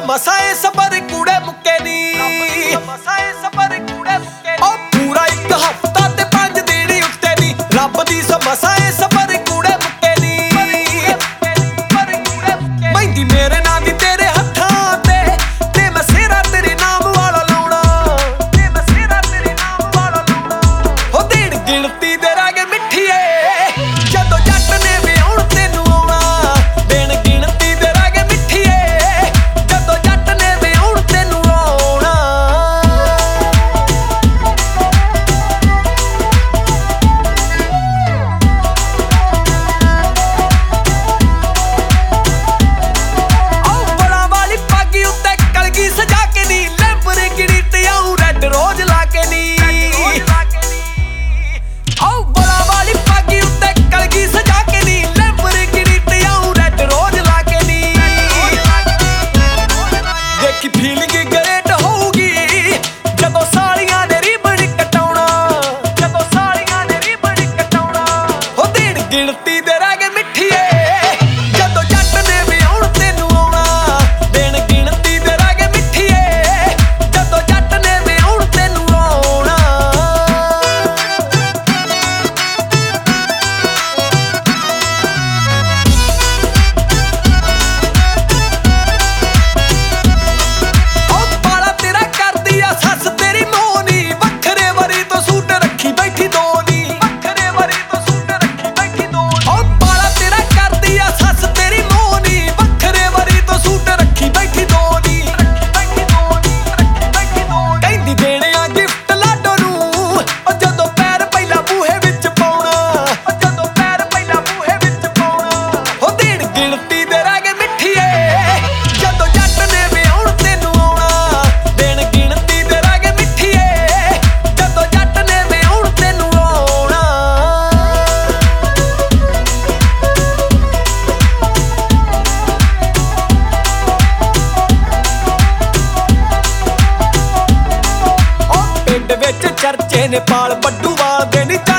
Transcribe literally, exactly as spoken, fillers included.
ਮਸਾ ਏ ਸਬਰ ਕੂੜੇ ਮੁੱਕੇ ਨੀ ਮਸਾ ਏ ਸਬਰ ਕੂੜੇ ਮੁੱਕੇ ਨੀ। ਉਹ ਪੂਰਾ ਇੱਕ ਹਫ਼ਤਾ ਤੇ ਪੰਜ ਦਿਨ ਉੱਤੇ ਨੀ ਰੱਬ ਦੀ ਸਮਸਾ ਏ ਸਬਰ ਕੂੜੇ ਮੁੱਕੇ ਨੀ। ਮਹਿੰਦੀ ਮੇਰੇ ਨਾਂ ਦੀ ਤੇਰੇ ਹੱਥਾਂ ਤੇ ਤੇ ਮੈਂ ਸਿਰਾ ਤੇਰੇ ਨਾਮ ਵਾਲਾ ਲਾਉਣਾ ਤੇ ਮੈਂ ਸਿਰਾ ਤੇਰੇ ਨਾਮ ਵਾਲਾ ਲਾਉਣਾ। ਹੋ ਦੇਣ ਗਿਣਤੀ ਦੇ ਰਾਗੇ ਮਿੱਠੀਏ ਜਦੋਂ ਜੱਟ ਨੇ ਵਿਆਹੁਣ ਤੈਨੂੰ ਆਉਣਾ। ਦੇਣ ਗਿਣਤੀ ਦੇ ਰਾਗੇ ਮਿੱਠੀਏ ਜਦੋਂ ਜੱਟ ਨੇ ਵਿਆਹੁਣ ਤੈਨੂੰ ਆਉਣਾ। ਆਹ ਬੜਾ ਵਾਲੀ ਪੱਗ ਉੱਤੇ ਕਲਗੀ ਸਜਾ ਕੇ ਨੀ ਲੈਂਬਰਗਿਨੀ ਤੇ ਆਉਂ ਰੈੱਡ ਰੋਜ਼ ਲਾ ਕੇ ਨੀ। ਆਹ ਬੜਾ ਵਾਲੀ ਪੱਗ ਉੱਤੇ ਕਲਗੀ ਸਜਾ ਕੇ ਨੀ ਲੈਂਬਰਗਿਨੀ ਤੇ ਆਉਂ ਰੈੱਡ ਰੋਜ਼ ਲਾ ਕੇ ਨੀ। ਦੇਖੀ ਫੀਲਿੰਗ ਗ੍ਰੇਟ ਹੋਊਗੀ ਜਦੋਂ ਸਾਲੀਆਂ ਨੇ ਰਿਬਨ ਕਟਾਉਣਾ ਜਦੋਂ ਸਾਲੀਆਂ ਨੇ ਰਿਬਨ ਕਟਾਉਣਾ। ਹੋ ਦੇਣ ਗਿਣਤੀ ਦੇ ਰਾਗੇ ਮਿੱਠੀਏ ਜਦੋਂ ਜੱਟ ਨੇ ਵਿਆਹੁਣ ਤੈਨੂੰ ਆਉਣਾ। ਦੇਣ ਗਿਣਤੀ ਦੇ ਰਾਗੇ ਮਿੱਠੀਏ ਜਦੋਂ ਜੱਟ ਨੇ ਵਿਆਹੁਣ ਤੈਨੂੰ ਆਉਣਾ। ਉਹ ਬਾਲਾ ਤੇਰਾ ਕਰਦੀ ਆ ਸੱਸ ਤੇਰੀ ਮੋਹਨੀ ਵੱਖਰੇ ਵਰੀ ਤੋਂ ਸੂਟ ਰੱਖੀ ਬੈਠੀ ਦੋ ਨੀ ਵੱਖਰੇ ਵਰੀ ਤੋਂ ਸੂਟ ਰੱਖੀ ਬੈਠੀ ਦੋ ਨੀ। ਉਹ ਬਾਲਾ ਤੇਰਾ ਕਰਦੀ ਆ ਸੱਸ ਤੇਰੀ ਮੋਹਨੀ ਵੱਖਰੇ ਵਰੀ ਤੋਂ ਸੂਟ ਰੱਖੀ ਬੈਠੀ ਦੋ ਨੀ ਰੱਖੀ ਬੈਠੀ ਦੋ ਨੀ ਰੱਖੀ ਬੈਠੀ ਦੋ ਨੀ। ਕਹਿੰਦੀ ਦੇਣੇ ਆ ਗਿਫਟ ਲਾਡੋ ਨੂੰ ਉਹ ਜਦੋਂ ਪੈਰ ਪਹਿਲਾਂ ਬੂਹੇ ਵਿੱਚ ਪਾਉਣਾ ਉਹ ਜਦੋਂ ਪੈਰ ਪਹਿਲਾਂ ਬੂਹੇ ਵਿੱਚ ਪਾਉਣਾ। ਹੋ ਦੇਣ ਗਿਣਤੀ ਦੇ ਰਾਗੇ ਮਿੱਠੀਏ ਜਦੋਂ ਜੱਟ ਨੇ ਵਿਆਹੁਣ ਤੈਨੂੰ ਆਉਣਾ। ਦੇਣ ਗਿਣਤੀ ਦੇ ਰਾਗੇ ਮਿੱਠੀਏ ਜਦੋਂ ਜੱਟ ਨੇ ਵਿਆਹੁਣ ਤੈਨੂੰ ਆਉਣਾ। ਉਹ ਪਿੰਡ ਵਿੱਚ ਚਰਚੇ ਨੇ ਪਾਲ ਬੱਡੂਵਾਲ ਦੇ ਨੀ।